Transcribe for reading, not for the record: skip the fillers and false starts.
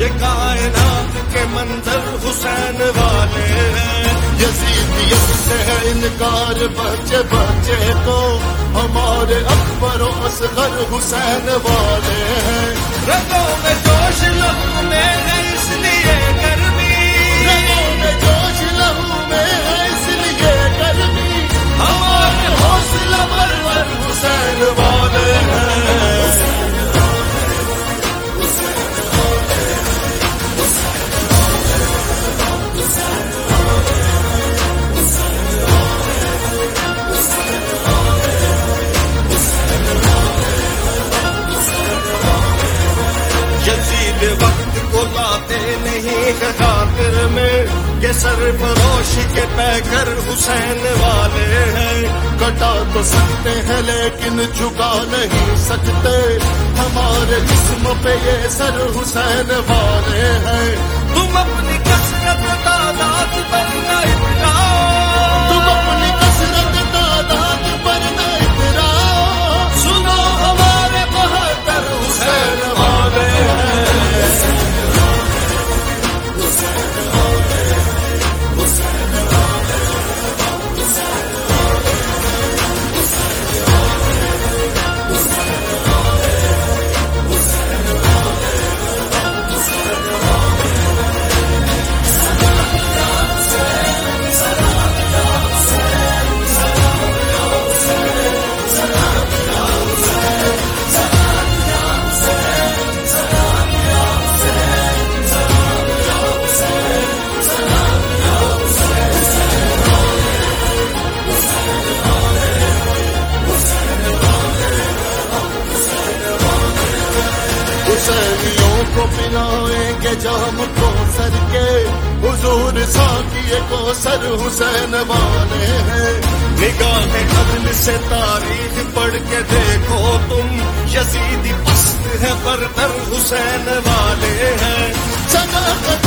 یہ کائنات کے منظر حسین والے ہیں. یزیدیت سے ہے انکار بچے بچے کو، ہمارے اکبر و اصغر حسین والے ہیں. رگوں میں جوش لہو میں ہے اس لیے گرمی، رگوں میں جوش لہو میں ہے اس لیے گرمی، ہمارے حوصلہ پرور حسین والے ہیں. یزید وقت کو لاتے نہیں ہے خاطر میں، کہ سرفروش کے پیکر حسین والے ہیں. کٹا تو سکتے ہیں لیکن جھکا نہیں سکتے، ہمارے جسم پہ یہ سر حسین والے ہیں. تم اپنی کثرت تعداد پر نہ اتراؤ، تم اپنی کثرت تعداد پر نہ اتراؤ، سنو ہمارے بہتر حسین والے ہیں. حسینیوں کو پلائیں گے جام کو سر کے، حضور ساقی کو سر حسین والے ہیں. نگاہ عدل سے تاریخ پڑھ کے دیکھو تم، یزیدی پست ہے برتر حسین والے ہیں. صداقت